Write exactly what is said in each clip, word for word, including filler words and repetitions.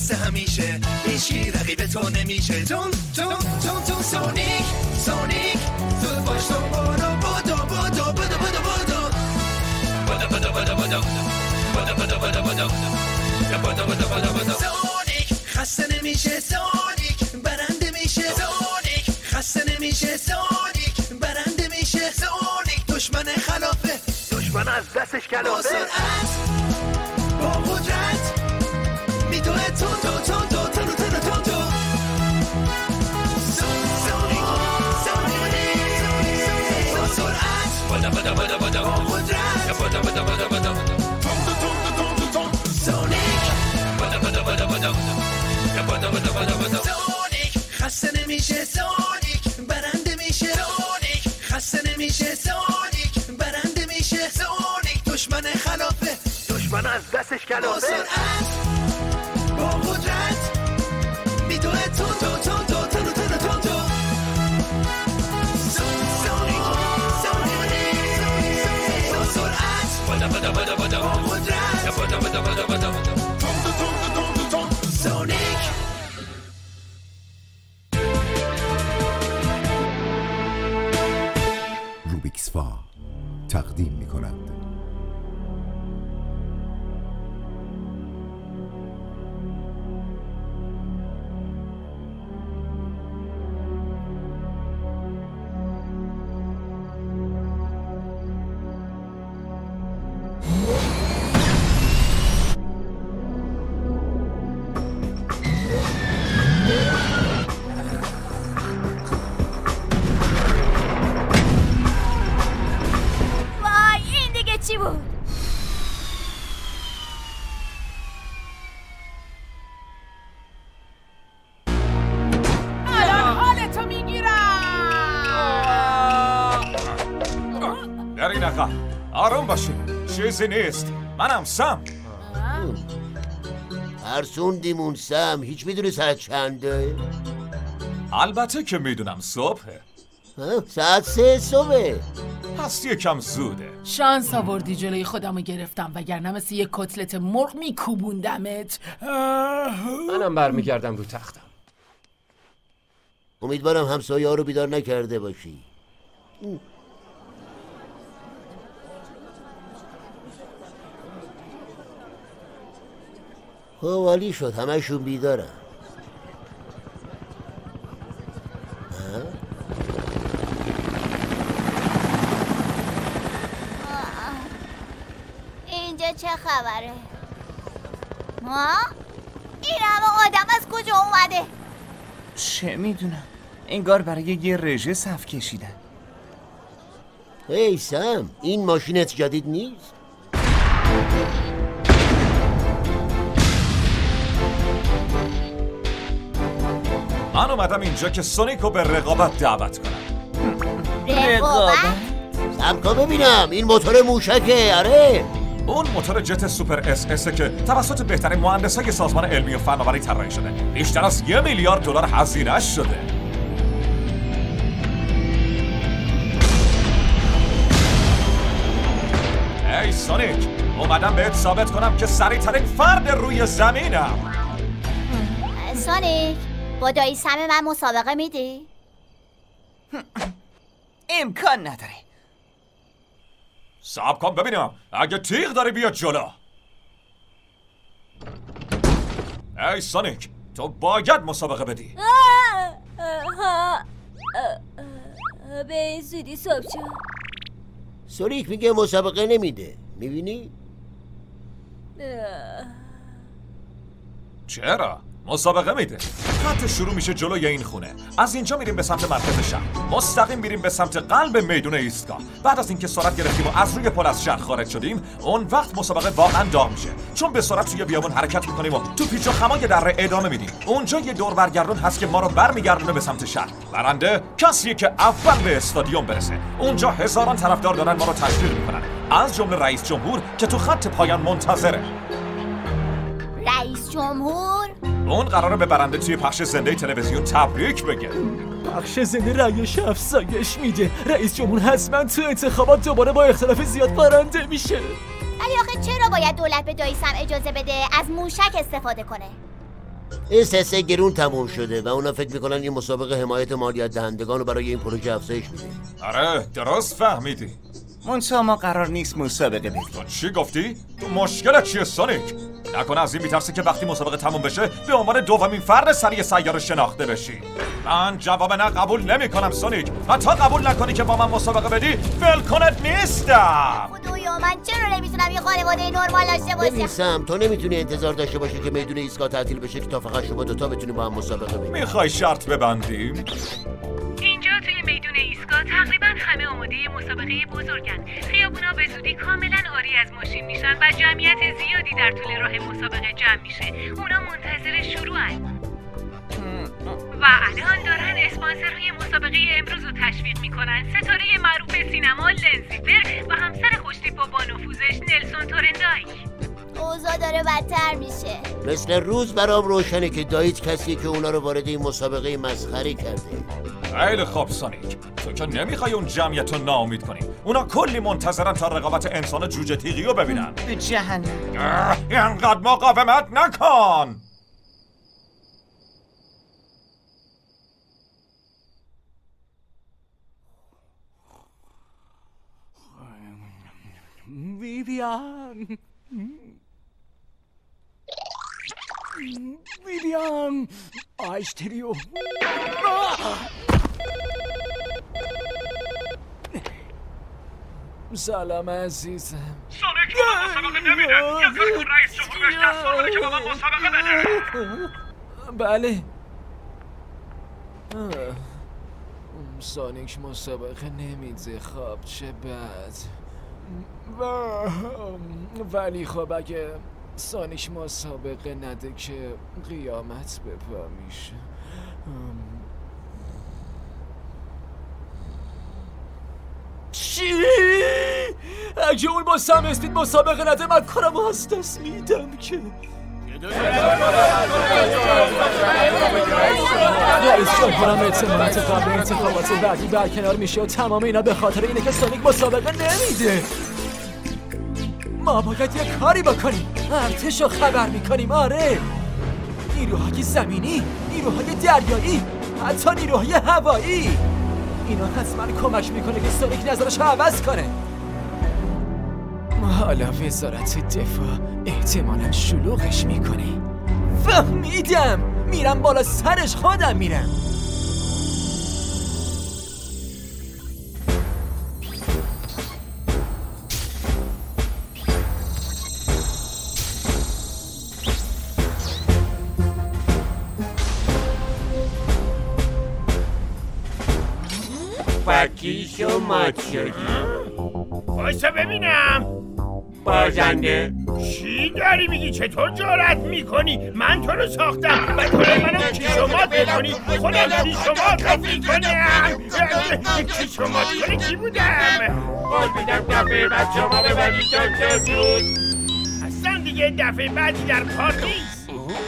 خسته همیشه، هیچی رقیب تو نمیشه. تون تون تون تون سونیک سونیک زود باش تو برو بدو بدو بدو بدو بدو بدو بدو بدو بدو بدو بدو بدو بدو بدو. سونیک خسته نمیشه، سونیک برنده میشه، سونیک خسته نمیشه، سونیک برنده میشه. سونیک دشمن خلافه، دشمن از دستش کلافه. با سرعت با قدرت میدوه تون تو تون تو تون تو تون تو تو. سونیک سونیک با سرعت بدا بدا بدا بدا با قدرت بدا بدا بدا بدا تون تو تون تو تون تو تون. سونیک بدا بدا بدا بدا بدا بدا بدا بدا. سونیک خسته نمیشه، سونیک برنده میشه، سونیک خسته نمیشه، سونیک برنده میشه. سونیک دشمن خلافه، دشمن از دستش کلافه. با سرعت با قدرت میدوه تون تو تون تو تون تو تون تو. سونیک سونیک با سرعت بدا بدا بدا بدا با قدرت بدا بدا بدا بدا تون تو تون تو تون تو. سونیک روبیکس فا تقدیم می کند آروم باشین، چیزی نیست. منم سم. ترسوندیمون سم. هیچ میدونی ساعت چنده؟ البته که میدونم صبحه. ساعت سه صبحه. پس یکم زوده. شانس آوردی جلوی خودمو گرفتم، وگرنه مثل یک کتلت مرغ میکوبوندمت. منم برمیگردم رو تختم. امیدوارم همسایه ها رو بیدار نکرده باشی. حوالی شد، همه‌شون بیدارن. اینجا چه خبره؟ ما؟ این همه آدم از کجا اومده؟ چه میدونم، انگار برای یه رژه صف کشیدن. هی سم، این ماشینت جدید نیست؟ من اومدم اینجا که سونیکو به رقابت دعوت کنم. رقابت؟ سمکا ببینم، این موتور موشکه. آره اون موتور جت سوپر اس اس که توسط بهترین مهندسای سازمان علمی و فناوری طراحی شده. بیشتر از یه میلیارد دلار هزینه‌اش شده. ای سونیک، اومدم بهت ثابت کنم که سریع‌ترین فرد روی زمینم. سونیک، با دایی سم من مسابقه میدی؟ امکان نداره. صبر کن ببینم، اگه تیغ داری بیا جلو. ای سونیک، تو باید مسابقه بدی. به این زودی صبح شد. سونیک میگه مسابقه نمیده. میبینی؟ چرا؟ مسابقه میده. خط شروع میشه جلوی این خونه. از اینجا میریم به سمت مرکز شهر. مستقیم میریم به سمت قلب میدون ایستگاه. بعد از اینکه سرعت گرفتیم و از روی پل از شهر خارج شدیم، اون وقت مسابقه واقعا داغ میشه. چون به سرعت توی بیابون حرکت میکنیم و تو پیچ و خمای دره ادامه میدیم. اونجا یه دور برگردون هست که ما رو برمیگردونه به سمت شهر. برنده کسیه که اول به استادیوم برسه. اونجا هزاران طرفدار دارن ما رو تشویق میکنن. از جمله رئیس جمهور که تو خط پایان منتظره. رئیس جمهور؟ اون قراره به برنده توی پخش زنده تلویزیون تبریک بگه. پخش زنده رأیش افزایش میده. رئیس جمهور حتما تو انتخابات دوباره با اختلاف زیاد برنده میشه. ولی آخه چرا باید دولت به دایی سم اجازه بده از موشک استفاده کنه؟ این سه سه گرون تموم شده و اونا فکر میکنن این مسابقه حمایت مالیات دهندگان رو برای این پروژه افزایش میده. آره درست فهمیدی. منتها ما قرار نیست مسابقه بدیم. تو چی گفتی؟ تو مشکلت چیه سونیک؟ نکنه از این میترسی که وقتی مسابقه تموم بشه به عنوان دومین فرد سریع سیاره شناخته بشی. من جواب نه قبول نمی کنم سونیک. حتی قبول نکنی که با من مسابقه بدی ولکنت نیستم. خدایا من چرا نمیتونم یه خانواده نرمال داشته باشم؟ ببین سم، تو نمیتونی انتظار داشته باشی که میدون ایستگاه تعطیل بشه که تا فقط شما دوتا بتونی با هم مسابقه بدی. میخوای شرط ببندیم؟ اینجا توی میدون ایستگاه تقریبا همه آماده مسابقه بزرگن. خیابونا به زودی کاملا عاری از ماشین میشن و جمعیت زیادی در طول راه مسابقه جمع میشه. اونا منتظر شروعن. و الان دارن اسپانسرهای مسابقه امروز رو تشویق میکنن. ستاره معروف سینما لنزیفر و همسر خوشتیپ و با نفوذش نلسون تورندایک. اوضاع داره بدتر میشه. مثل روز برام روشنه که داییت کسیه که اونا رو وارد این مسابقه مسخره کرده. خیلی خوب سونیک، تو که نمیخوای اون جمعیت رو ناامید کنی. اونا کلی منتظرن تا رقابت انسان جوجه تیغی رو ببینن. به جهنم. اینقدر مقاومت نکن. ویویان ویویان آشتریو سلام عزیزم. سونیک با من مسابقه نمیده. یا کن رئیس جمهور بهش دستور بده که با من مسابقه بده. بله. سونیک مسابقه نمیده. خواب چه بد. ولی خب اگه سونیک مسابقه نده که قیامت به پا میشه. چی؟ اگه اون با سم اسپید مسابقه نده من کارم از دست میدم که رئیس جمهورم اعتمادات قبل انتخابات بعدی برکنار میشه و تمام اینا به خاطر اینه که سونیک مسابقه نمیده. ما باید یه کاری بکنیم. ارتشو خبر میکنیم. آره، نیروهای زمینی، نیروهای دریایی، حتی نیروهای هوایی. اینا حتما کمک میکنه که سونیک نظرشو عوض کنه. حالا وزارت دفاع احتمالاً شلوغش میکنه. فهمیدم. میرم بالا سرش. خودم میرم. پکیشو ماچایی بایستا ببینم بازنده. چی داری میگی؟ چطور جرأت میکنی؟ من تو رو ساختم و تو رو منو کیشومات بکنی. خودم کیشومات میکنم. کیشومات کنی کی بودم؟ قول میدم دفعه بعد شما ببرید دکتر جون. اصلا دیگه دفعه بعدی در کار نیست.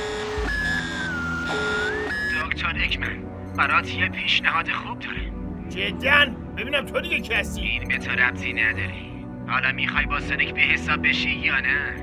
دکتر اکمن برات یه پیشنهاد خوب داره. جداً؟ ببینم تو دیگه کی هستی؟ این به تو ربطی نداری. حالا میخوای با سونیک به حساب بشی یا نه؟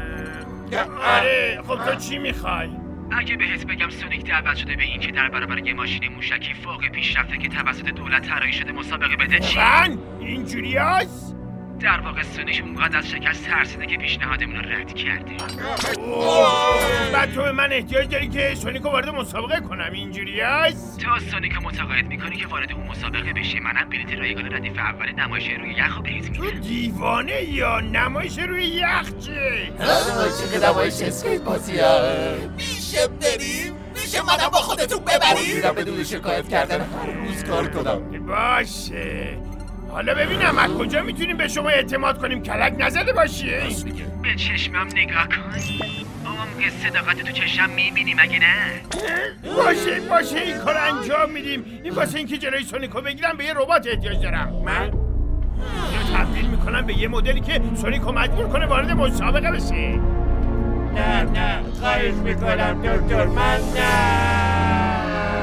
آره. خب تو چی میخوای؟ اگه بهت بگم سونیک دعوت شده به این که در برابر یه ماشین موشکی فوق پیشرفته که توسط دولت طراحی شده مسابقه بده چی؟ من؟ اینجوری هست؟ در واقع سونیک اونقدر از شکست ترسیده که پیشنهادمون رو رد کرده. بعد تو به من احتیاج داری که سونیک رو وارد مسابقه کنم. اینجوری هست؟ تو سونیک رو متقاعد میکنی که وارد اون مسابقه بشی. منم بلیط رایگان ردیف اول نمایش روی یخ رو بهت میدم. تو دیوانه یا نمایش روی یخ چه؟ چه نمایش اسکیت بازی ها میشه بریم؟ میشه منم با خودتون ببریم؟ میرم بدون شکایت کردن هر روز کار کنم. باشه. حالا ببینم از کجا میتونیم به شما اعتماد کنیم کلک نزده باشی؟ به چشمم نگاه کن. عمق صداقت تو چشم میبینی مگه نه؟ باشه باشه این کار انجام میدیم. این واسه اینکه جلوی سونیکو بگیرم به یه ربات احتیاج دارم. من اینو تبدیل میکنم به یه مدلی که سونیکو مجبور کنه وارد مسابقه بشه. نه نه خواهش میکنم دکتر. من نه.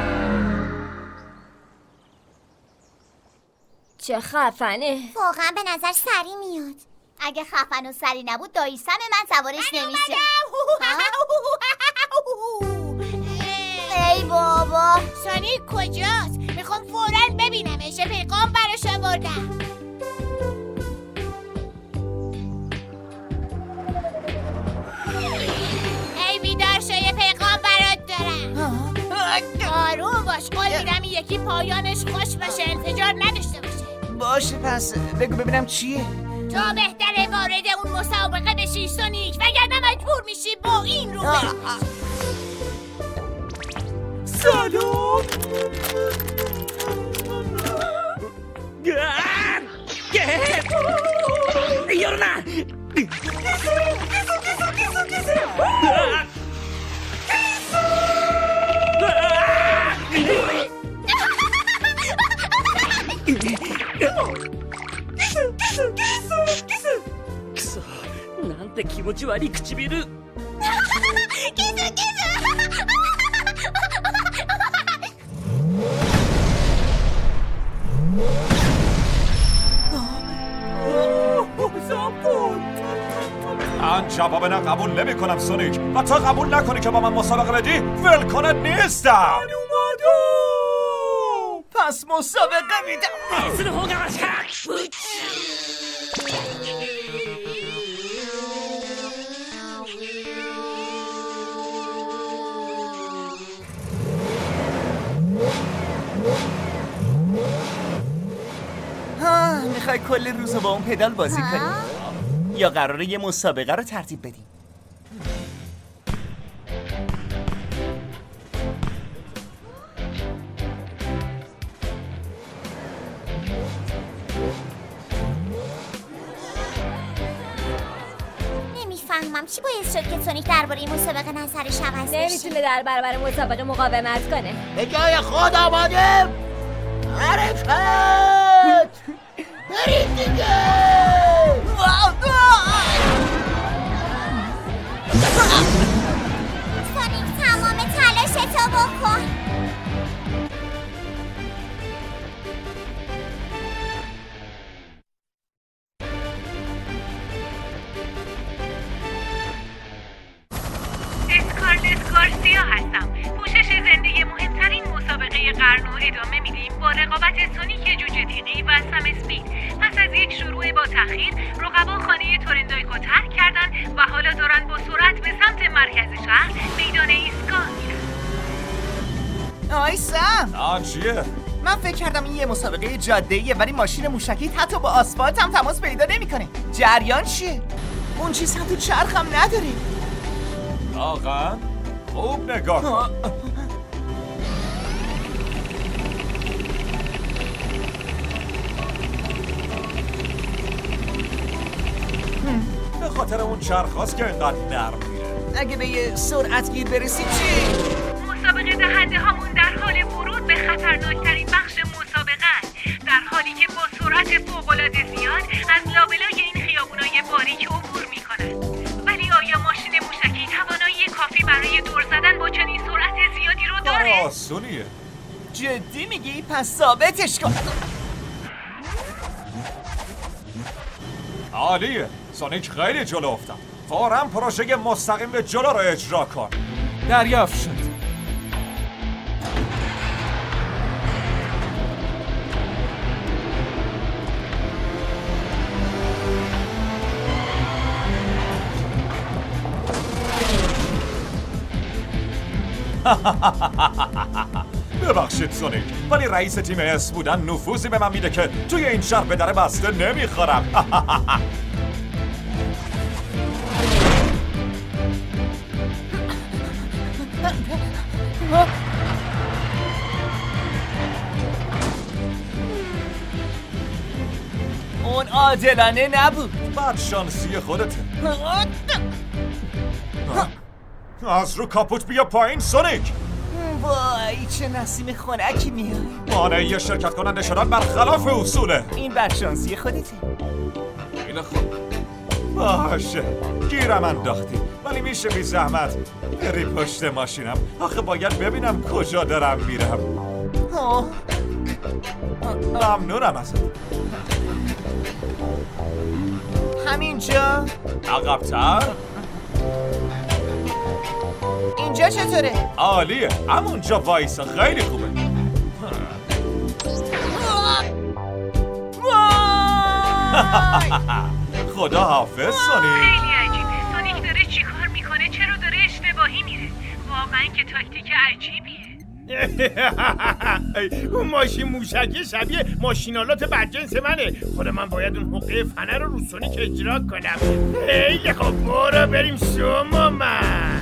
چه خفنه. واقعا به نظر سری میاد. اگه خفن و سری نبود دایی سم من سوارش نمیشه. بابا، سونیک کجاست؟ میخوام فوراً ببینمش. پیغام براش آوردم. ای بیدار شو، یه پیغام برات دارم. آروم باش، قول میدم این یکی پایانش خوش باشه، انفجار نداشته باشه. باشه پس بگو ببینم چیه. تو بهتره وارد اون مسابقه بشی سونیک، وگرنه مجبور میشی با این رو بری. سلام. یارو نه.なんて気持ち悪い唇。キスキス。 من جواب نه قبول نمی کنم سونیک و تا قبول نکنی که با من مسابقه بدی ول کنت نیستم. پس مسابقه میدم. ها میخوای کل روز با اون پدال بازی کنی؟ یا قراره یه مسابقه رو ترتیب بدیم؟ نمیفهمم چی باید شد که سونیک درباره این مسابقه نظرش عوض بشه. نمیتونه در برابر مسابقه مقاومت کنه. به جای خود آماده حرکت برید دیگه. سونیک تمام تلاشتو بکن. اسکارلت گارسیا هستم. پوشش زنده مهمترین مسابقه قرن رو ادامه میدیم با رقابت سونیک جوجه تیغی و سم اسپید. پس از یک شروع با تأخیر، رقبا خانه تورندویکو ترک کردن و حالا دارن با سرعت به سمت مرکز شهر میدان ایستگاه میرن. آی سم. آه چیه؟ من فکر کردم این یه مسابقه جاده‌ایه ولی ماشین موشکی حتی با آسفالت هم تماس پیدا نمی‌کنه. جریان چیه؟ اون چیز هم تو چرخم نداره. واقعا؟ خوب نگاه کن. به خاطر اون چرخاست که اینقدر نرم میره. اگه به یه سرعت گیر برسی چی؟ مسابقه دهنده هامون در حال ورود به خطرناکترین بخش مسابقه است، در حالی که با سرعت فوق‌العاده زیاد از لابلای این خیابونای باریک عبور میکنن. ولی آیا ماشین موشکی توانایی کافی برای دور زدن با چنین سرعت زیادی رو داره؟ کار آسونیه. جدی میگی؟ پس ثابتش کن. عالیه. سونیک خیلی جلو افتاد. فوراً پروژه مستقیم به جلو رو اجرا کن. دریافت شد. ببخشید سونیک، ولی رئیس تیم اس بودن نفوذی به من میده که توی این شهر به در بسته نمیخورم. اون عادلانه نبود. بعد شانسی خودته. از رو کاپوت بیا پایین سونیک. وای چه نسیم خنکی میاد. مانعی شرکت کننده شدن برخلاف اصوله. این بدشانسی خودته. خیلی خوب. باشه گیرم انداختی، ولی میشه بی زحمت بری پشت ماشینم. آخه باید ببینم کجا دارم میرم. آه. ممنونم ازت. همینجا؟ عقب‌تر. اینجا چطوره؟ عالیه، همونجا وایسا، خیلی خوبه. خدا حافظ سونیک. خیلی عجیبه. سونیک داره چی کار میکنه؟ چرا داره اشتباهی میره؟ واقعا که تاکتیک عجیبیه. اون ماشین موشکی شبیه ماشینالات بدجنس منه. خود من باید اون حقه فنر رو رو سونیک اجرا کنم. خیلی خب، برو بریم شما من.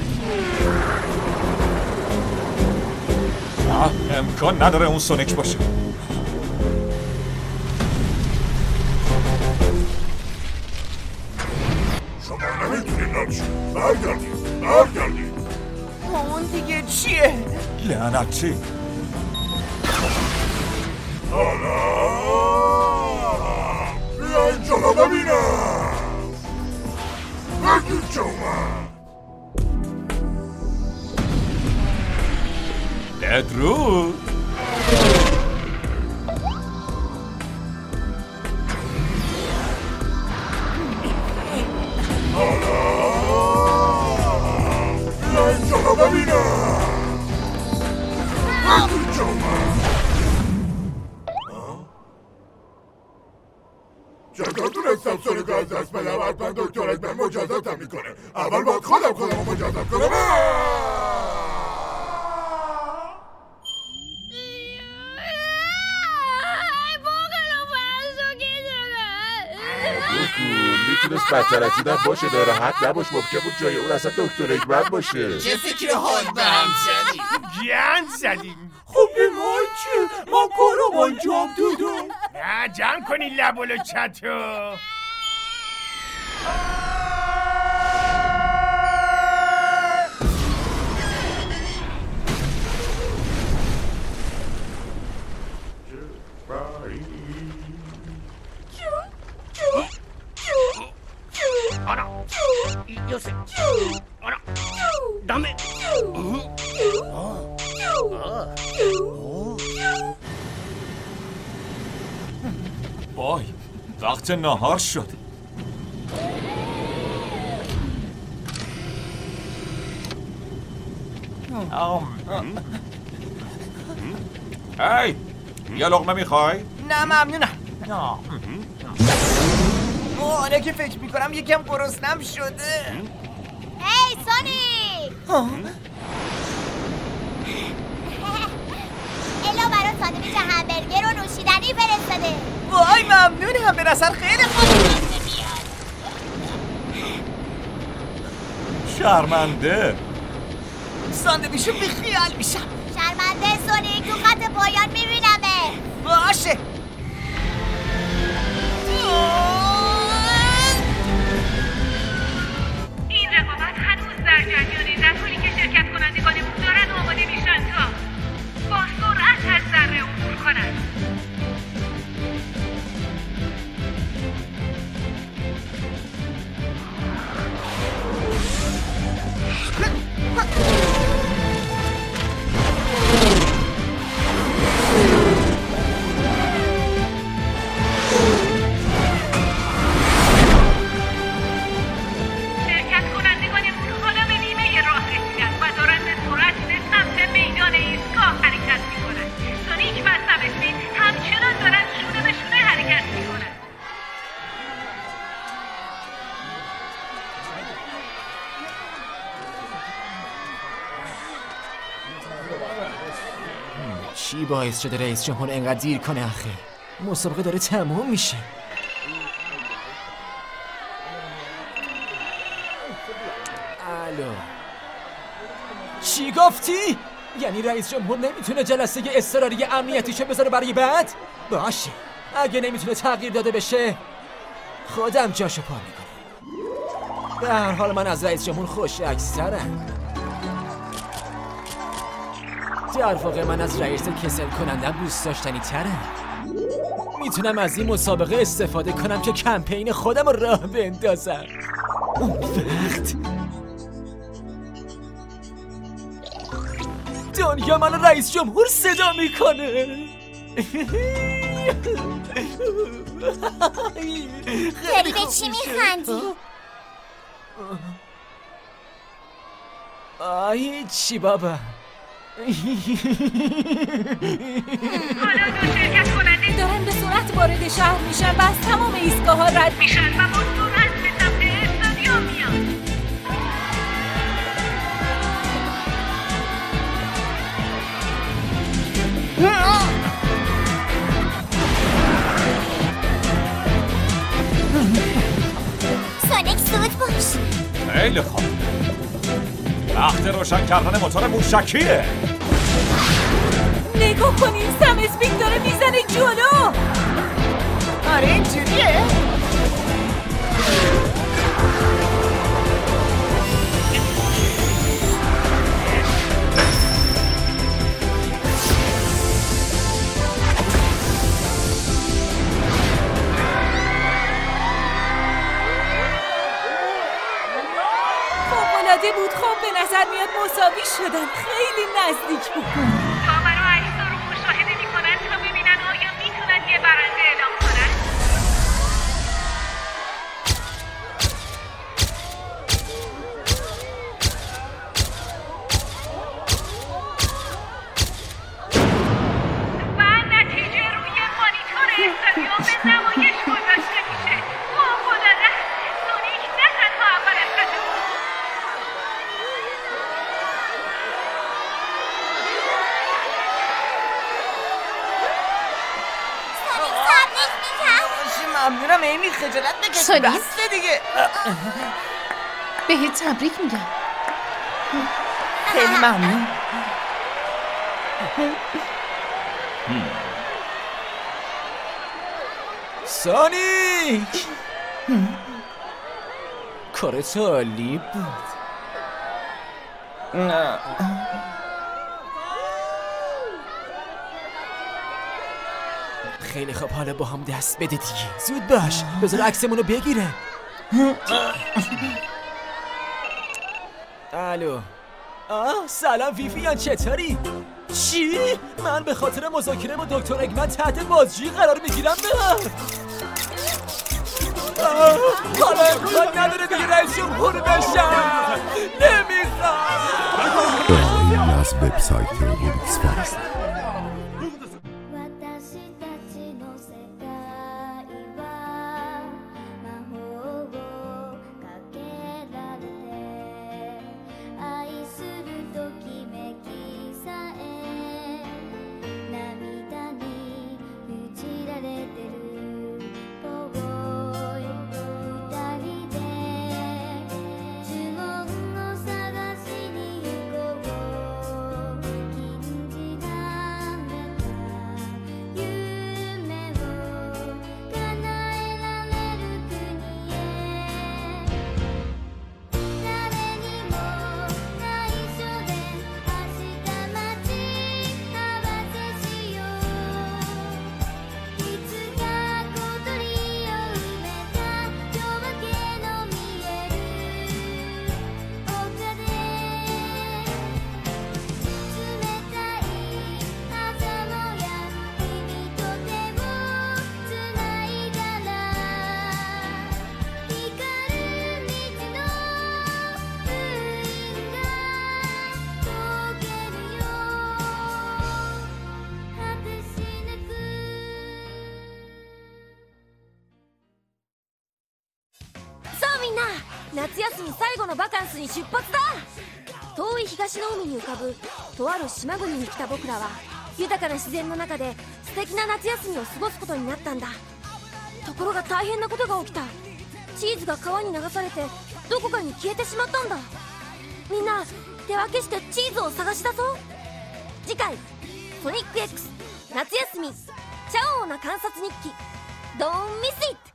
امکان نداره اون سونیک باشه. شما نمیتونید نبشید. برگردید برگردید. اون دیگه چیه؟ لعنتی. حالا بیا اینجا رو ببینم. بگید که اومد. بدرود. حالا بیا اینجا رو ببینم. بگید که اومد. چطور تونستم سونیک رو از دست بدم؟ حتما دکترت به مجازاتم میکنه. اول باید خودم خودم رو مجازات کنم. میتونست بدتر از اینم باشه. ناراحت نباش، ممکن بود جای اون اصلا دکتر حکمت باشه. چه فکر حال به هم زدیم؟ گند زدیم. خب به ما چه؟ ما کارم انجام دادم. نه جمع کنی لب و لچتو. آنا یوسف آنا دامه وای، وقت نهار شد. هی، یه لقمه میخوای؟ نه ممنونم. حالا که فکر میکنم یکم گرسنم شده. هی سونیک! الا برای ساندویچ همبرگر و نوشیدنی فرستاده. وای ممنونم، به نظر خیلی خوب. شرمنده. ساندویچو بیخیال میشم. شرمنده سونیک، تو خط پایان میبینمه. باشه. این رقابت هنوز در جریانه، در حالی که شرکت کنندگانمون دارن آماده میشن تا با سرعت از ذره عبور کنن. چی باعث شده رئیس جمهور انقدر دیر کنه آخه؟ مسابقه داره تموم میشه. الو، چی گفتی؟ یعنی رئیس جمهور نمیتونه جلسه اضطراری امنیتیشو بذاره برای بعد؟ باشه، اگه نمیتونه تغییر داده بشه خودم جاشو پا میکنم. به هر حال من از رئیس جمهور خوش عکس‌ترم. در واقع من از رئیس کسل کنندم دوست داشتنی ترم. میتونم از این مسابقه استفاده کنم که کمپین خودم رو راه بندازم. اون وقت دنیا منو رئیس جمهور صدا میکنه. خیلی به چی میخندی؟ آی چی بابا. حالا دو شرکت کننده دارن به سرعت وارد شهر میشن و از تمام ایستگاه ها رد میشن و با سرعت به سمت استادیوم میان. سونیک زود باش. خیلی خوب. وقت روشن کردن موتور موشکیه. نگاه کنین، سم اسپینگ داره میزنه جلو. آره اینجوریه. فوق‌العاده بود. خب به نظر میاد مساوی شدن. خیلی نزدیک بود. کامرا اجزا رو مشاهده میکنن تا ببینن آیا میتونن یه برنده اعلام کنن. و نتیجه روی مانیتور استادیوم به نمایش گذاشته میشه. فوق‌العاده است. سونیک نه تنها اول است. ممنونم ایمی، خجالت بکش. سونیک؟ بسته دیگه. بهت تبریک میگم. خیلی ممنون. سونیک کارت عالی بود. نه خیلی خوب، حالا با هم دست بده دیگه. زود باش، بذار عکسمونو بگیره. الو. آه سلام ویویان، چطوری؟ چی؟ من به خاطر مذاکره با دکتر اگمن تحت بازجویی قرار میگیرم؟ حالا امکان نداره دیگه رئیس جمهور بشم. نمیخوام. این از وبسایت روبیکس فار. みんな、夏休み最後のバカンスに出発だ。遠い東の海に浮かぶとある島国に来た僕らは豊かな自然の中で素敵な夏休みを過ごすことになったんだ。ところが大変なことが起きた。チーズが川に流されてどこかに消えてしまったんだ。みんな手分けしてチーズを探し出そう。次回ソニック X 夏休みチャオーな観察日記 Don't miss it!